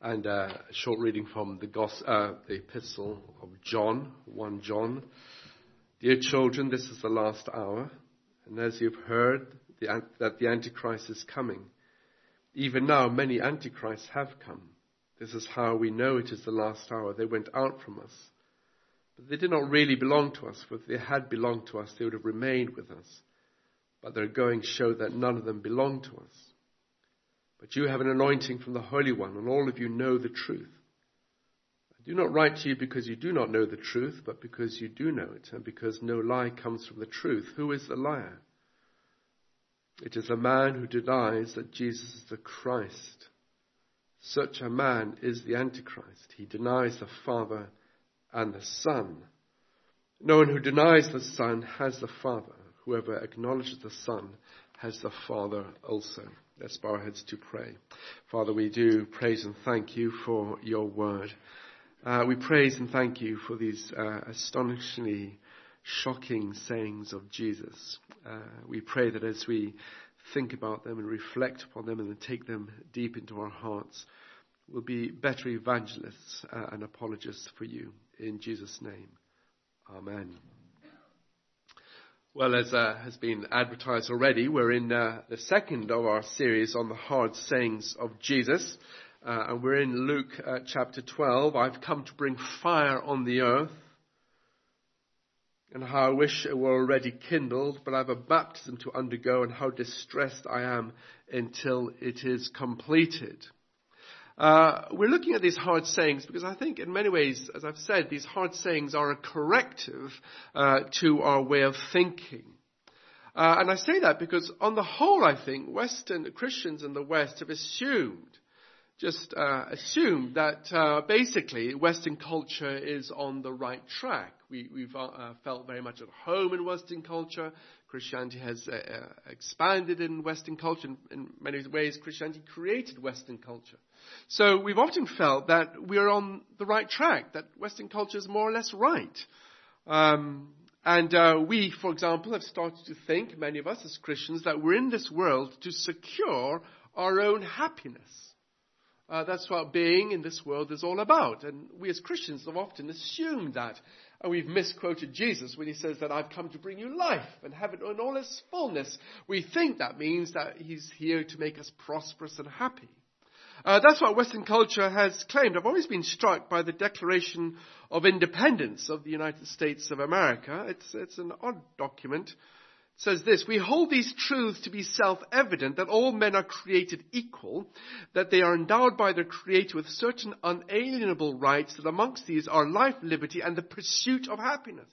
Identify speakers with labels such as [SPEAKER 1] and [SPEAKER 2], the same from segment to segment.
[SPEAKER 1] And a short reading from the epistle of John, 1 John. Dear children, this is the last hour, and as you've heard that the Antichrist is coming, even now many Antichrists have come. This is how we know it is the last hour. They went out from us, but they did not really belong to us, for if they had belonged to us, they would have remained with us. But their going showed that none of them belonged to us. But you have an anointing from the Holy One, and all of you know the truth. I do not write to you because you do not know the truth, but because you do know it, and because no lie comes from the truth. Who is the liar? It is a man who denies that Jesus is the Christ. Such a man is the Antichrist. He denies the Father and the Son. No one who denies the Son has the Father. Whoever acknowledges the Son has the Father also. Let's bow our heads to pray. Father, we do praise and thank you for your word. We praise and thank you for these astonishingly shocking sayings of Jesus. We pray that as we think about them and reflect upon them and then take them deep into our hearts, we'll be better evangelists and apologists for you. In Jesus' name, amen. Well, as has been advertised already, we're in the second of our series on the hard sayings of Jesus. And we're in Luke chapter 12. I've come to bring fire on the earth, and how I wish it were already kindled, but I have a baptism to undergo, and how distressed I am until it is completed. We're looking at these hard sayings because I think in many ways, as I've said, these hard sayings are a corrective to our way of thinking. And I say that because on the whole, I think Western Christians in the West have assumed that basically Western culture is on the right track. We've felt very much at home in Western culture. Christianity has expanded in Western culture. In many ways, Christianity created Western culture. So we've often felt that we're on the right track, that Western culture is more or less right. And we, for example, have started to think, many of us as Christians, that we're in this world to secure our own happiness. That's what being in this world is all about. And we as Christians have often assumed that. And we've misquoted Jesus when he says that I've come to bring you life and have it in all its fullness. We think that means that he's here to make us prosperous and happy. That's what Western culture has claimed. I've always been struck by the Declaration of Independence of the United States of America. It's an odd document. It says this: we hold these truths to be self-evident, that all men are created equal, that they are endowed by their Creator with certain unalienable rights, that amongst these are life, liberty, and the pursuit of happiness.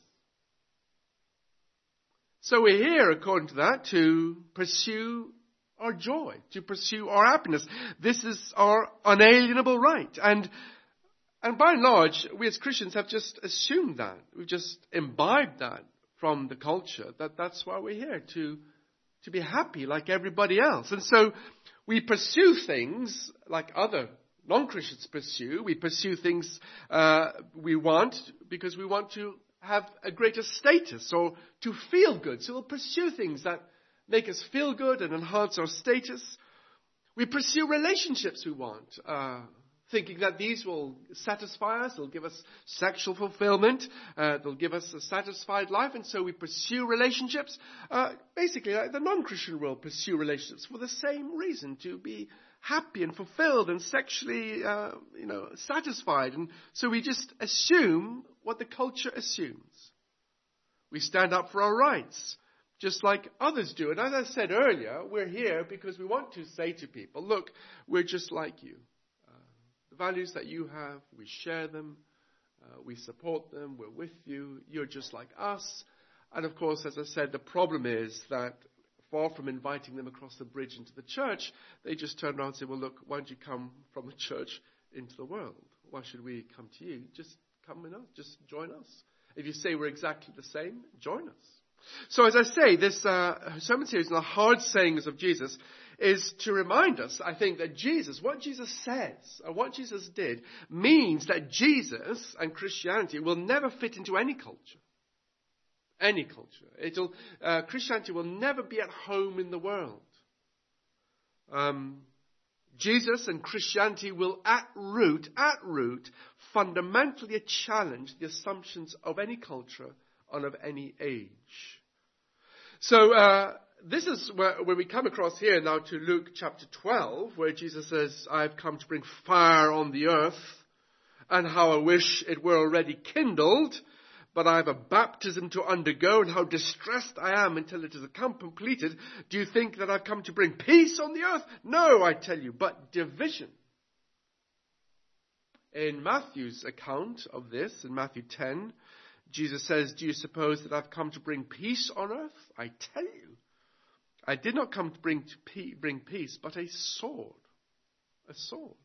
[SPEAKER 1] So we're here, according to that, to pursue our joy, to pursue our happiness. This is our unalienable right. And by and large, we as Christians have just assumed that. We've just imbibed that from the culture, that's why we're here, to be happy like everybody else. And so we pursue things like other non-Christians pursue. We pursue things we want because we want to have a greater status or to feel good. So we'll pursue things that make us feel good and enhance our status. We pursue relationships we want, thinking that these will satisfy us, they'll give us sexual fulfillment, they'll give us a satisfied life, and so we pursue relationships. Basically, like the non-Christian world pursue relationships for the same reason, to be happy and fulfilled and sexually, satisfied. And so we just assume what the culture assumes. We stand up for our rights, just like others do. And as I said earlier, we're here because we want to say to people, look, we're just like you. The values that you have, we share them, we support them, we're with you, you're just like us. And of course, as I said, the problem is that far from inviting them across the bridge into the church, they just turn around and say, well, look, why don't you come from the church into the world? Why should we come to you? Just come in us, just join us. If you say we're exactly the same, join us. So as I say, this sermon series on the hard sayings of Jesus is to remind us, I think, that Jesus, what Jesus says, and what Jesus did, means that Jesus and Christianity will never fit into any culture. Any culture. Christianity will never be at home in the world. Jesus and Christianity will at root, fundamentally challenge the assumptions of any culture and of any age. So this is where we come across here now to Luke chapter 12, where Jesus says, "I've come to bring fire on the earth, and how I wish it were already kindled, but I have a baptism to undergo, and how distressed I am until it is completed. Do you think that I've come to bring peace on the earth? No, I tell you, but division." In Matthew's account of this, in Matthew 10, Jesus says, "Do you suppose that I've come to bring peace on earth? I tell you, I did not come to bring peace, but a sword." A sword.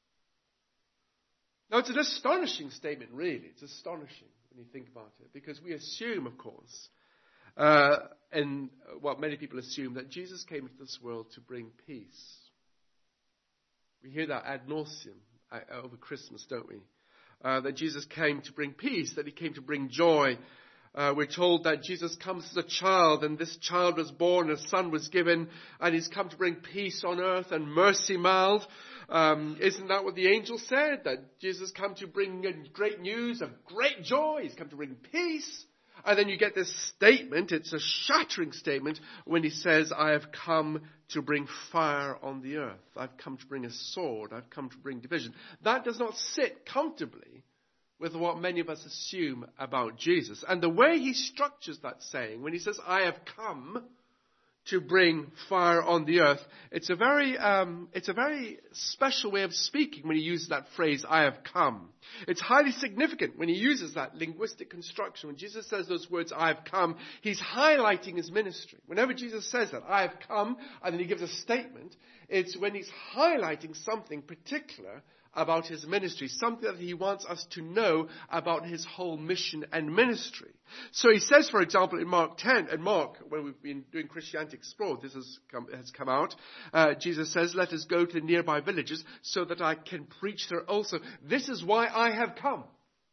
[SPEAKER 1] Now, it's an astonishing statement, really. It's astonishing when you think about it, because we assume, of course, and what many people assume, that Jesus came into this world to bring peace. We hear that ad nauseum over Christmas, don't we? That Jesus came to bring peace, that he came to bring joy. We're told that Jesus comes as a child, and this child was born, a son was given, and he's come to bring peace on earth and mercy mild. Isn't that what the angel said? That Jesus come to bring great news of great joy. He's come to bring peace. And then you get this statement, it's a shattering statement, when he says, "I have come to bring fire on the earth. I've come to bring a sword. I've come to bring division." That does not sit comfortably with what many of us assume about Jesus. And the way he structures that saying, when he says, "I have come to bring fire on the earth," it's a very special way of speaking when he uses that phrase, "I have come." It's highly significant when he uses that linguistic construction. When Jesus says those words, "I have come," he's highlighting his ministry. Whenever Jesus says that, "I have come," and then he gives a statement, it's when he's highlighting something particular about his ministry, something that he wants us to know about his whole mission and ministry. So he says, for example, in Mark 10, and Mark, when we've been doing Christianity Explored, this has come out, Jesus says, "Let us go to the nearby villages so that I can preach there also. This is why I have come."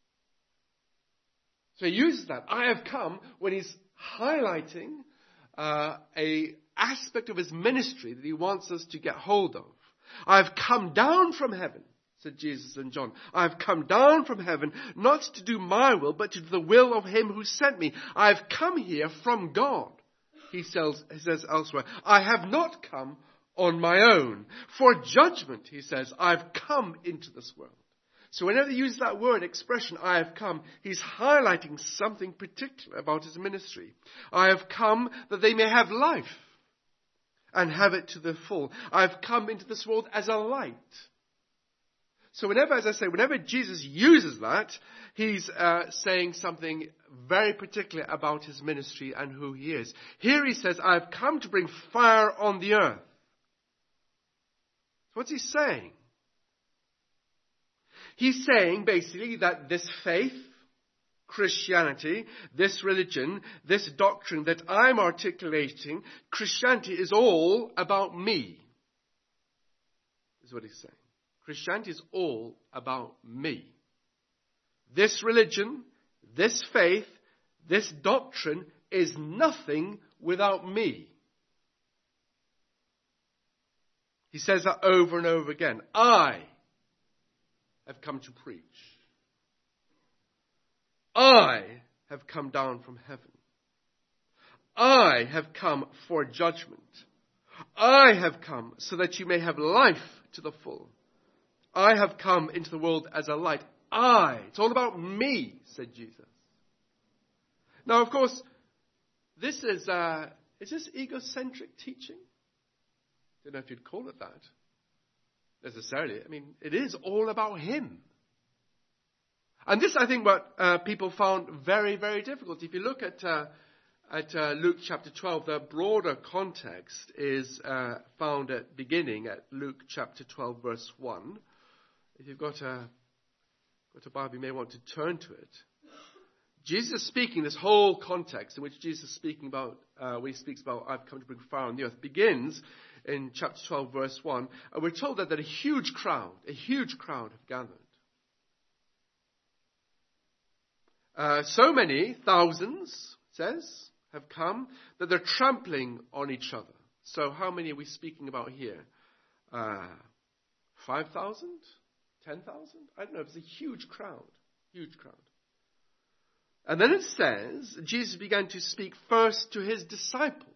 [SPEAKER 1] So he uses that, "I have come," when he's highlighting a aspect of his ministry that he wants us to get hold of. "I have come down from heaven," said Jesus in John. "I have come down from heaven, not to do my will, but to do the will of him who sent me. I have come here from God." He says elsewhere, "I have not come on my own. For judgment," he says, "I've come into this world." So whenever he uses that word expression, "I have come," he's highlighting something particular about his ministry. "I have come that they may have life and have it to the full. I've come into this world as a light." So whenever Jesus uses that, he's saying something very particular about his ministry and who he is. Here he says, "I've come to bring fire on the earth." What's he saying? He's saying basically that this faith, Christianity, this religion, this doctrine that I'm articulating, Christianity is all about me. Is what he's saying. Christianity is all about me. This religion, this faith, this doctrine is nothing without me. He says that over and over again. I have come to preach. I have come down from heaven. I have come for judgment. I have come so that you may have life to the full. I have come into the world as a light. It's all about me, said Jesus. Now, of course, this is this egocentric teaching? I don't know if you'd call it that necessarily. I mean, it is all about him. And this, I think, what people found very, very difficult. If you look at Luke chapter 12, the broader context is found beginning at Luke chapter 12, verse 1. If you've got a Bible, you may want to turn to it. Jesus is speaking, this whole context in which Jesus is speaking about, when he speaks about, I've come to bring fire on the earth, begins in chapter 12, verse 1. And we're told that a huge crowd have gathered. So many, thousands, it says, have come that they're trampling on each other. So how many are we speaking about here? 5,000? 10,000? I don't know. It was a huge crowd. Huge crowd. And then it says, Jesus began to speak first to his disciples.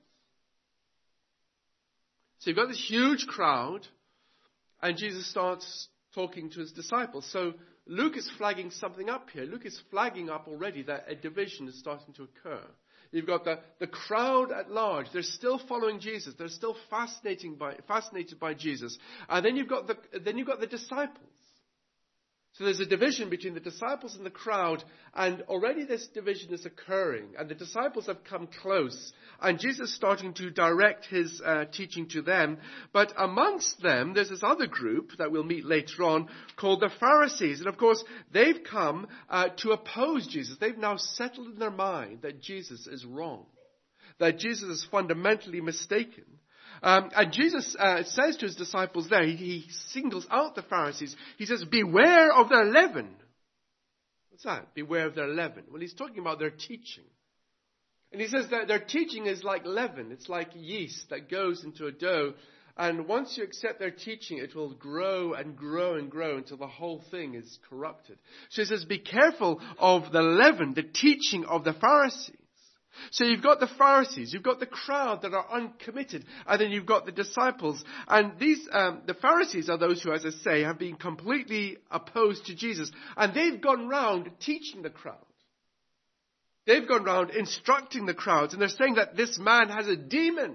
[SPEAKER 1] So you've got this huge crowd, and Jesus starts talking to his disciples. So Luke is flagging something up here. Luke is flagging up already that a division is starting to occur. You've got the crowd at large. They're still following Jesus. They're still fascinated by Jesus. And then you've got the disciples. So there's a division between the disciples and the crowd, and already this division is occurring, and the disciples have come close, and Jesus is starting to direct his teaching to them. But amongst them, there's this other group that we'll meet later on called the Pharisees. And of course, they've come to oppose Jesus. They've now settled in their mind that Jesus is wrong, that Jesus is fundamentally mistaken. And Jesus says to his disciples there, he singles out the Pharisees. He says, beware of their leaven. What's that? Beware of their leaven. Well, he's talking about their teaching. And he says that their teaching is like leaven. It's like yeast that goes into a dough. And once you accept their teaching, it will grow and grow and grow until the whole thing is corrupted. So he says, be careful of the leaven, the teaching of the Pharisees. So you've got the Pharisees, you've got the crowd that are uncommitted, and then you've got the disciples. And the Pharisees are those who, as I say, have been completely opposed to Jesus. And they've gone round teaching the crowd. They've gone round instructing the crowds, and they're saying that this man has a demon.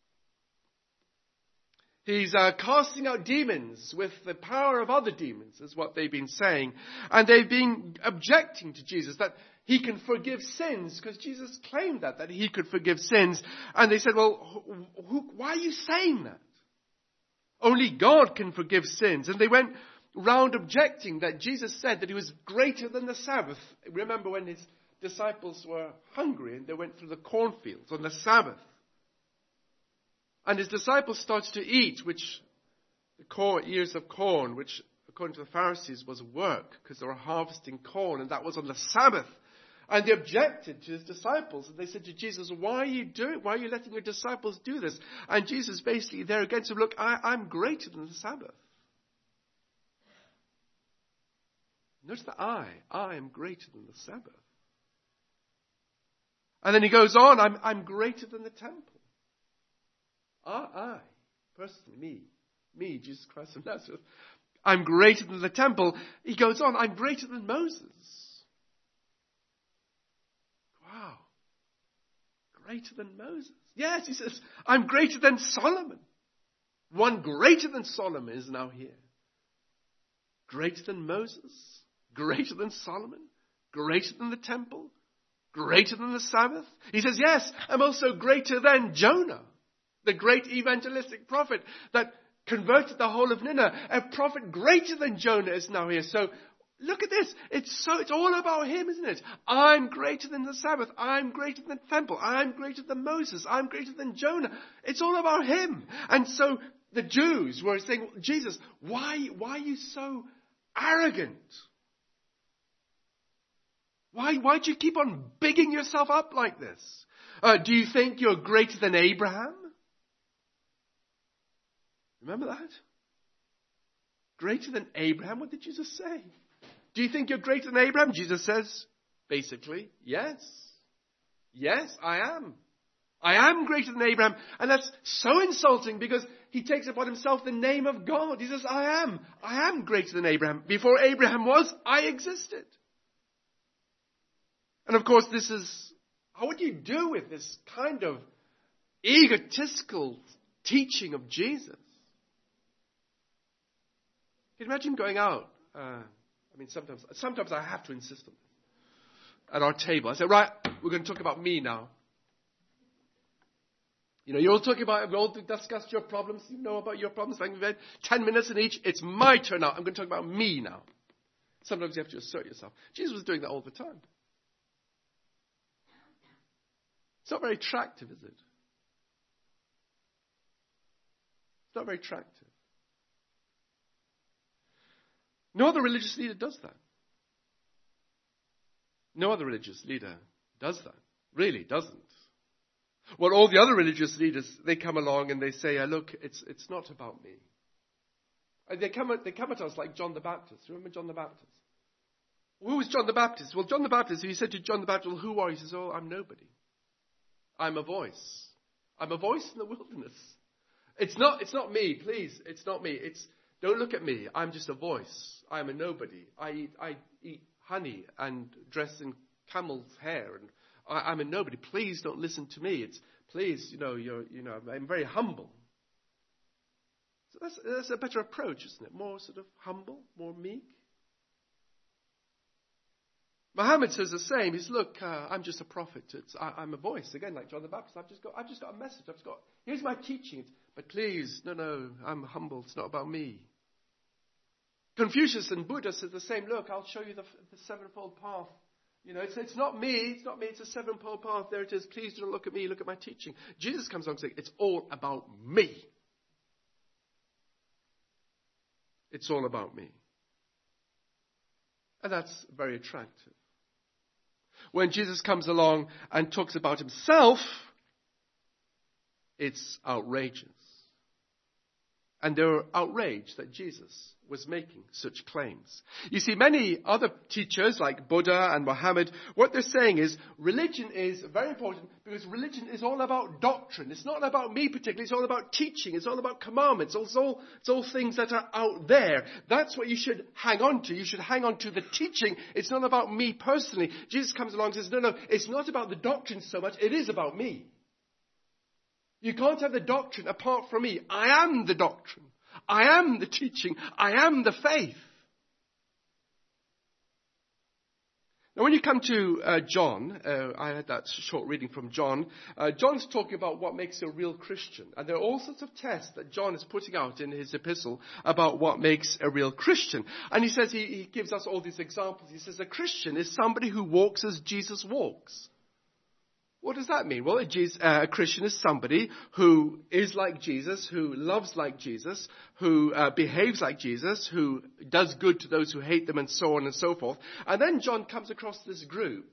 [SPEAKER 1] He's casting out demons with the power of other demons, is what they've been saying. And they've been objecting to Jesus, that he can forgive sins, because Jesus claimed that he could forgive sins. And they said, well, why are you saying that? Only God can forgive sins. And they went round objecting that Jesus said that he was greater than the Sabbath. Remember when his disciples were hungry and they went through the cornfields on the Sabbath. And his disciples started to eat, which the ears of corn, which according to the Pharisees was work, because they were harvesting corn, and that was on the Sabbath. And they objected to his disciples. And they said to Jesus, why are you letting your disciples do this? And Jesus basically there again said, look, I'm greater than the Sabbath. Notice the I am greater than the Sabbath. And then he goes on, I'm greater than the temple. I, personally, me, Jesus Christ of Nazareth, I'm greater than the temple. He goes on, I'm greater than Moses. Wow. Greater than Moses. Yes, he says, I'm greater than Solomon. One greater than Solomon is now here. Greater than Moses. Greater than Solomon. Greater than the temple. Greater than the Sabbath. He says, yes, I'm also greater than Jonah, the great evangelistic prophet that converted the whole of Nineveh. A prophet greater than Jonah is now here. So look at this. It's all about him, isn't it? I'm greater than the Sabbath. I'm greater than the temple. I'm greater than Moses. I'm greater than Jonah. It's all about him. And so the Jews were saying, Jesus, why are you so arrogant? Why do you keep on bigging yourself up like this? Do you think you're greater than Abraham? Remember that? Greater than Abraham? What did Jesus say? Do you think you're greater than Abraham? Jesus says, basically, yes. Yes, I am. I am greater than Abraham. And that's so insulting because he takes upon himself the name of God. He says, I am. I am greater than Abraham. Before Abraham was, I existed. And of course, this is, how would you do with this kind of egotistical teaching of Jesus? Can you imagine going out? Sometimes I have to insist on it. At our table, I say, right, we're going to talk about me now. You're all talking about, we all discussed your problems. You know about your problems. Like we've had 10 minutes in each. It's my turn now. I'm going to talk about me now. Sometimes you have to assert yourself. Jesus was doing that all the time. It's not very attractive, is it? It's not very attractive. No other religious leader does that. No other religious leader does that. Really doesn't. Well, all the other religious leaders, they come along and they say, look, it's not about me. And they come at us like John the Baptist. Remember John the Baptist? Who was John the Baptist? Well, John the Baptist, if you said to John the Baptist, well, who are you? He says, oh, I'm nobody. I'm a voice. I'm a voice in the wilderness. It's not me, please. It's not me. Don't look at me. I'm just a voice. I'm a nobody. I eat honey and dress in camel's hair, and I'm a nobody. Please don't listen to me. I'm very humble. So that's a better approach, isn't it? More sort of humble, more meek. Muhammad says the same. He's, look, I'm just a prophet. I'm a voice, again, like John the Baptist. I've just got a message. Here's my teaching. But please, no, I'm humble. It's not about me. Confucius and Buddha said the same. Look, I'll show you the sevenfold path. It's not me. It's a sevenfold path. There it is. Please don't look at me. Look at my teaching. Jesus comes along saying, it's all about me. It's all about me. And that's very attractive. When Jesus comes along and talks about himself, it's outrageous. And they were outraged that Jesus was making such claims. You see, many other teachers like Buddha and Muhammad, what they're saying is religion is very important because religion is all about doctrine. It's not about me particularly. It's all about teaching. It's all about commandments. It's all things that are out there. That's what you should hang on to. You should hang on to the teaching. It's not about me personally. Jesus comes along and says, no, it's not about the doctrine so much. It is about me. You can't have the doctrine apart from me. I am the doctrine. I am the teaching. I am the faith. Now when you come to John, I had that short reading from John. John's talking about what makes a real Christian. And there are all sorts of tests that John is putting out in his epistle about what makes a real Christian. And he says, he gives us all these examples. He says a Christian is somebody who walks as Jesus walks. What does that mean? Well, a Christian is somebody who is like Jesus, who loves like Jesus, who behaves like Jesus, who does good to those who hate them, and so on and so forth. And then John comes across this group.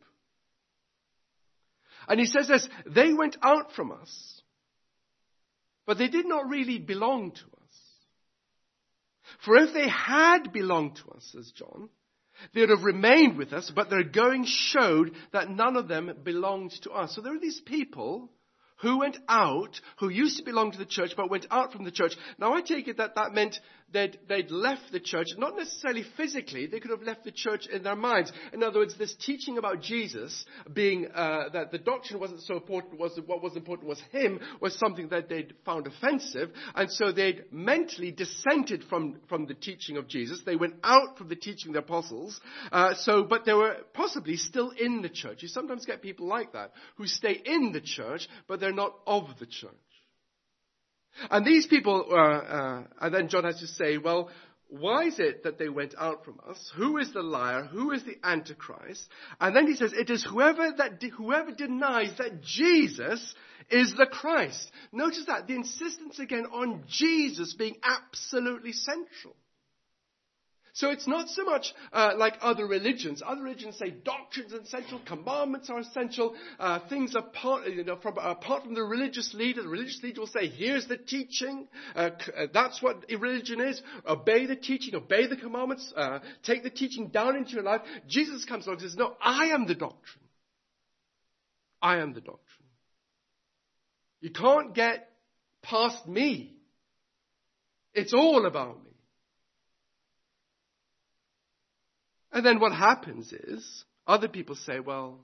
[SPEAKER 1] And he says this, they went out from us, but they did not really belong to us. For if they had belonged to us, says John, they would have remained with us, but their going showed that none of them belonged to us. So there are these people who went out, who used to belong to the church, but went out from the church. Now I take it that meant they'd left the church, not necessarily physically, they could have left the church in their minds. In other words, this teaching about Jesus being, that the doctrine wasn't so important, what was important was him, was something that they'd found offensive, and so they'd mentally dissented from the teaching of Jesus. They went out from the teaching of the apostles, but they were possibly still in the church. You sometimes get people like that, who stay in the church, but they're not of the church. And these people, and then John has to say, well, why is it that they went out from us? Who is the liar? Who is the Antichrist? And then he says, it is whoever denies that Jesus is the Christ. Notice that, the insistence again on Jesus being absolutely central. So it's not so much like other religions. Other religions say doctrines are essential, commandments are essential, things apart from the religious leader. The religious leader will say, here's the teaching. That's what religion is. Obey the teaching, obey the commandments, take the teaching down into your life. Jesus comes along and says, no, I am the doctrine. I am the doctrine. You can't get past me. It's all about me. And then what happens is, other people say, well,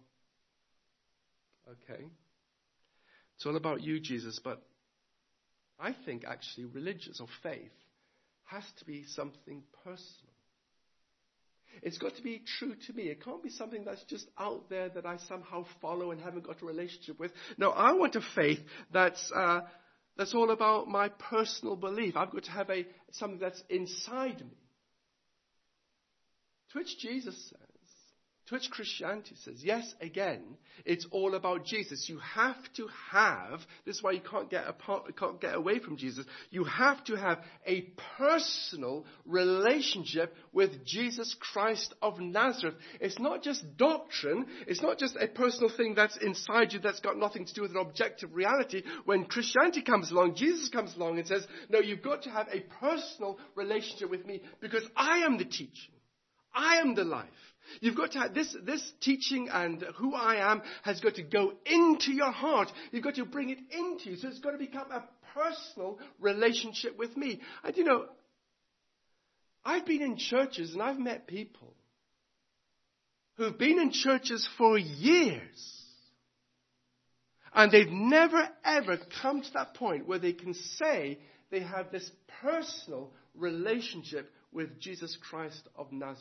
[SPEAKER 1] okay, it's all about you, Jesus, but I think actually religious or faith has to be something personal. It's got to be true to me. It can't be something that's just out there that I somehow follow and haven't got a relationship with. No, I want a faith that's all about my personal belief. I've got to have something that's inside me. To which Jesus says, To which Christianity says, yes, again, it's all about Jesus. You have to have, this is why you can't get away from Jesus. You have to have a personal relationship with Jesus Christ of Nazareth. It's not just doctrine. It's not just a personal thing that's inside you that's got nothing to do with an objective reality. When Christianity comes along, Jesus comes along and says, no, you've got to have a personal relationship with me because I am the teaching. I am the life. You've got to have this teaching and who I am has got to go into your heart. You've got to bring it into you. So it's got to become a personal relationship with me. And you know, I've been in churches and I've met people who've been in churches for years. And they've never ever come to that point where they can say they have this personal relationship with Jesus Christ of Nazareth.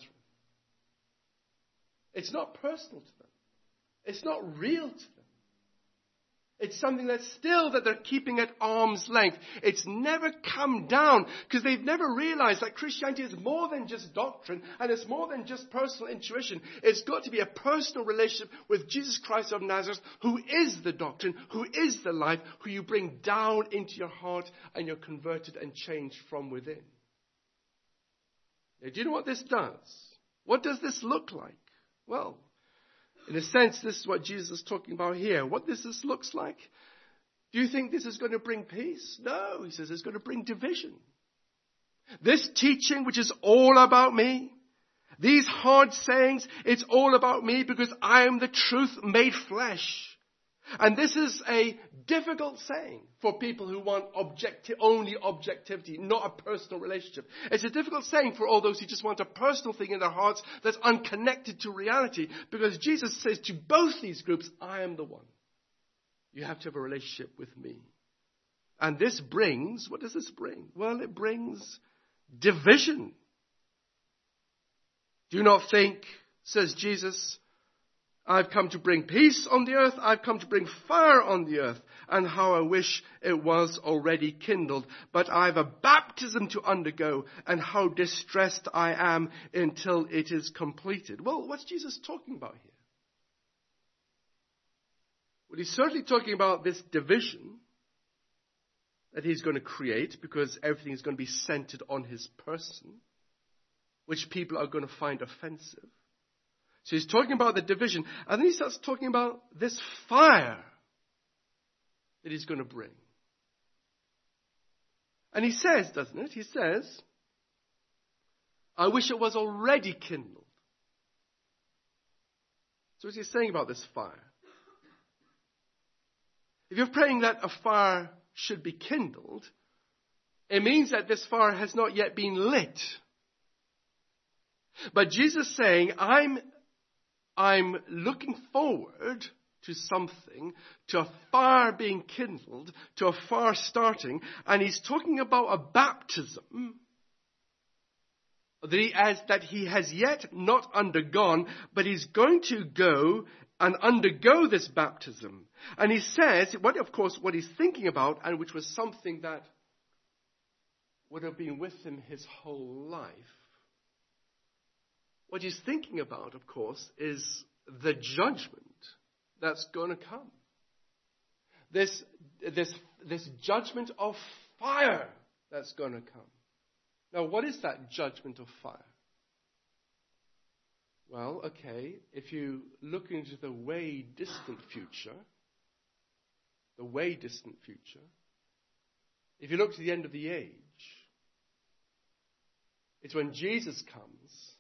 [SPEAKER 1] It's not personal to them. It's not real to them. It's something that's still that they're keeping at arm's length. It's never come down because they've never realized that Christianity is more than just doctrine and it's more than just personal intuition. It's got to be a personal relationship with Jesus Christ of Nazareth, who is the doctrine, who is the life, who you bring down into your heart and you're converted and changed from within. Now, do you know what this does? What does this look like? Well, in a sense, this is what Jesus is talking about here. What this looks like? Do you think this is going to bring peace? No, he says it's going to bring division. This teaching, which is all about me, these hard sayings, it's all about me because I am the truth made flesh. And this is a difficult saying for people who want only objectivity, not a personal relationship. It's a difficult saying for all those who just want a personal thing in their hearts that's unconnected to reality. Because Jesus says to both these groups, I am the one. You have to have a relationship with me. And this brings, what does this bring? Well, it brings division. Do not think, says Jesus, I've come to bring peace on the earth. I've come to bring fire on the earth. And how I wish it was already kindled. But I've a baptism to undergo. And how distressed I am until it is completed. Well, what's Jesus talking about here? Well, he's certainly talking about this division that he's going to create. Because everything is going to be centered on his person. Which people are going to find offensive. So he's talking about the division. And then he starts talking about this fire that he's going to bring. And he says, doesn't it? He says, I wish it was already kindled. So what's he saying about this fire? If you're praying that a fire should be kindled, it means that this fire has not yet been lit. But Jesus is saying, I'm looking forward to something, to a fire being kindled, to a fire starting. And he's talking about a baptism that he has yet not undergone, but he's going to go and undergo this baptism. And he says, what he's thinking about, and which was something that would have been with him his whole life. What he's thinking about, of course, is the judgment that's going to come. This judgment of fire that's going to come. Now, what is that judgment of fire? Well, okay, if you look into the way distant future, if you look to the end of the age, it's when Jesus comes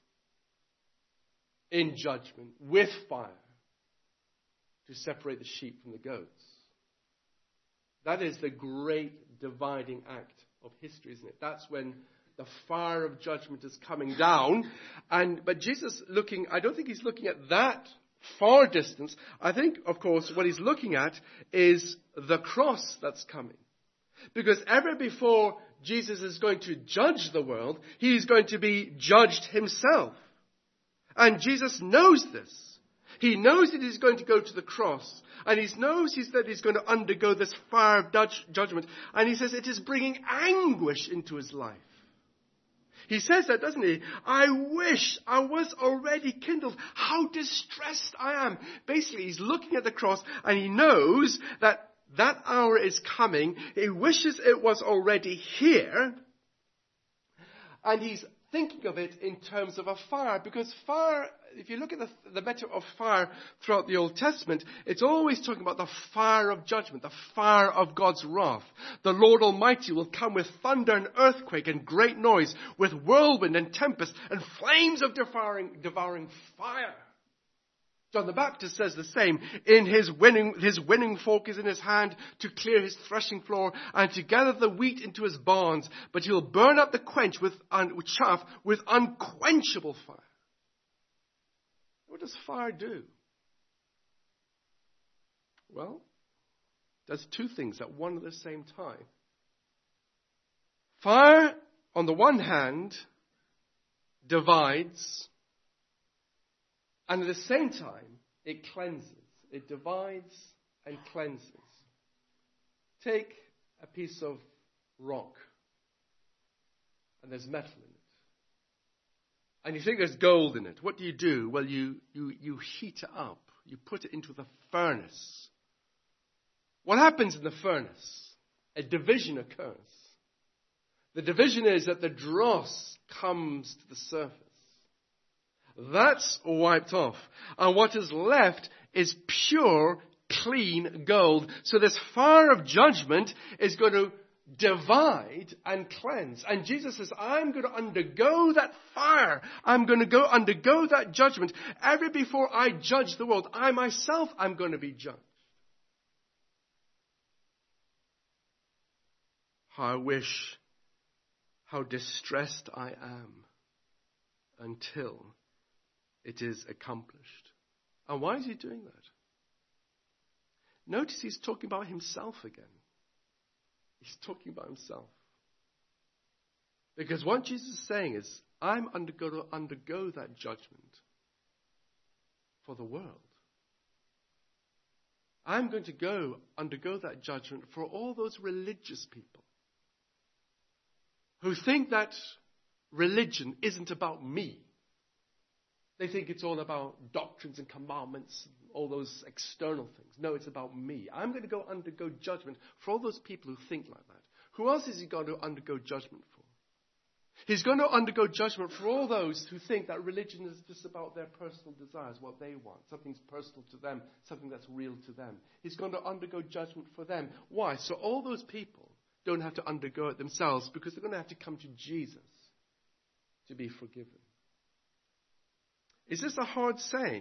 [SPEAKER 1] in judgment with fire to separate the sheep from the goats. That is the great dividing act of history, isn't it? That's when the fire of judgment is coming down. But Jesus I don't think he's looking at that far distance. I think, of course, what he's looking at is the cross that's coming. Because ever before Jesus is going to judge the world, he is going to be judged himself. And Jesus knows this. He knows that he's going to go to the cross. And he knows that he's going to undergo this fire of judgment. And he says it is bringing anguish into his life. He says that, doesn't he? I wish I was already kindled. How distressed I am. Basically, he's looking at the cross and he knows that that hour is coming. He wishes it was already here. And he's thinking of it in terms of a fire, because fire, if you look at the metaphor of fire throughout the Old Testament, it's always talking about the fire of judgment, the fire of God's wrath. The Lord Almighty will come with thunder and earthquake and great noise, with whirlwind and tempest and flames of devouring fire. John the Baptist says the same. His winning fork is in his hand to clear his threshing floor and to gather the wheat into his barns, but he will burn up the chaff with unquenchable fire. What does fire do? Well, it does two things at one and the same time. Fire, on the one hand, divides, and at the same time, it cleanses. It divides and cleanses. Take a piece of rock, and there's metal in it. And you think there's gold in it. What do? Well, you heat it up. You put it into the furnace. What happens in the furnace? A division occurs. The division is that the dross comes to the surface. That's wiped off. And what is left is pure, clean gold. So this fire of judgment is going to divide and cleanse. And Jesus says, I'm going to undergo that fire. I'm going to undergo that judgment. Ever before I judge the world, I myself am going to be judged. How I wish, how distressed I am until it is accomplished. And why is he doing that? Notice he's talking about himself again. He's talking about himself. Because what Jesus is saying is, I'm going to undergo that judgment for the world. I'm going to undergo that judgment for all those religious people who think that religion isn't about me. They think it's all about doctrines and commandments, all those external things. No, it's about me. I'm going to undergo judgment for all those people who think like that. Who else is he going to undergo judgment for? He's going to undergo judgment for all those who think that religion is just about their personal desires, what they want, something's personal to them, something that's real to them. He's going to undergo judgment for them. Why? So all those people don't have to undergo it themselves, because they're going to have to come to Jesus to be forgiven. Is this a hard saying?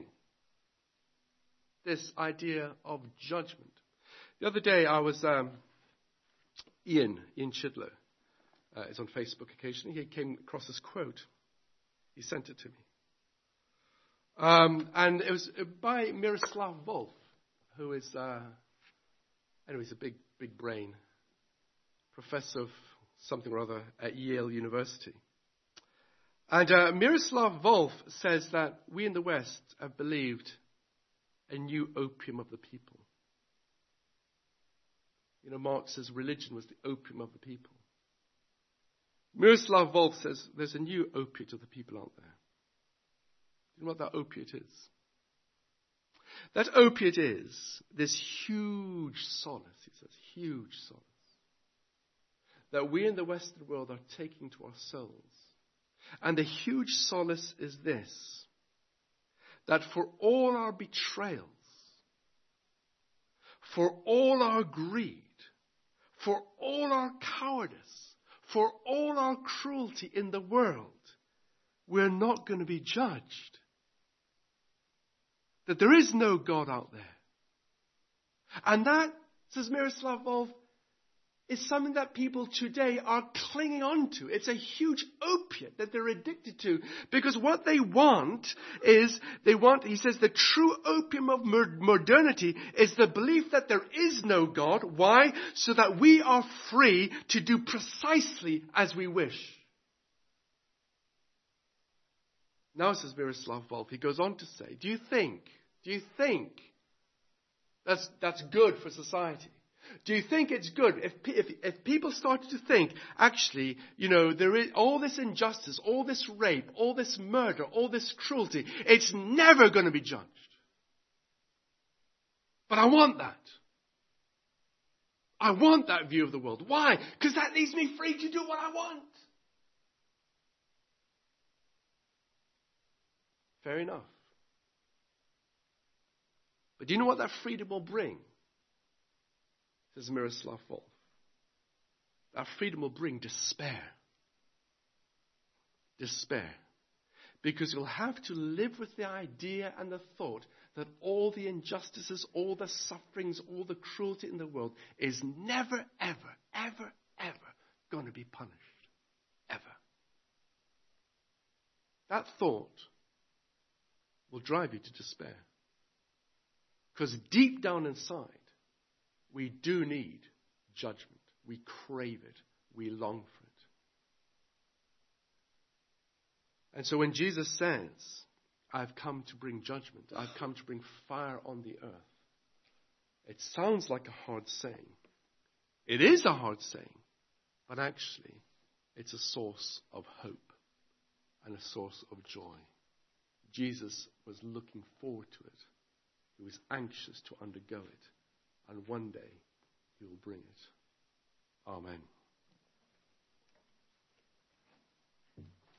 [SPEAKER 1] This idea of judgment. The other day I was, Ian Chidlow, is on Facebook occasionally. He came across this quote. He sent it to me. And it was by Miroslav Volf, who is, he's a big brain, professor of something or other at Yale University. And Miroslav Volf says that we in the West have believed a new opium of the people. You know, Marx says religion was the opium of the people. Miroslav Volf says there's a new opiate of the people out there. You know what that opiate is? That opiate is this huge solace, he says, huge solace, that we in the Western world are taking to our souls. And the huge solace is this, that for all our betrayals, for all our greed, for all our cowardice, for all our cruelty in the world, we're not going to be judged. That there is no God out there. And that, says Miroslav Volf, is something that people today are clinging on to. It's a huge opiate that they're addicted to. Because what they want is, he says, the true opium of modernity is the belief that there is no God. Why? So that we are free to do precisely as we wish. Now, says Miroslav Volf, he goes on to say, do you think that's good for society? Do you think it's good if people started to think, actually, there is all this injustice, all this rape, all this murder, all this cruelty, it's never going to be judged. But I want that. I want that view of the world. Why? Because that leaves me free to do what I want. Fair enough. But do you know what that freedom will bring? Says Miroslav Volf. That freedom will bring despair. Despair. Because you'll have to live with the idea and the thought that all the injustices, all the sufferings, all the cruelty in the world is never, ever, ever, ever going to be punished. Ever. That thought will drive you to despair. Because deep down inside, we do need judgment. We crave it. We long for it. And so when Jesus says, I've come to bring judgment, I've come to bring fire on the earth, it sounds like a hard saying. It is a hard saying, but actually, it's a source of hope and a source of joy. Jesus was looking forward to it. He was anxious to undergo it. And one day, he will bring it. Amen.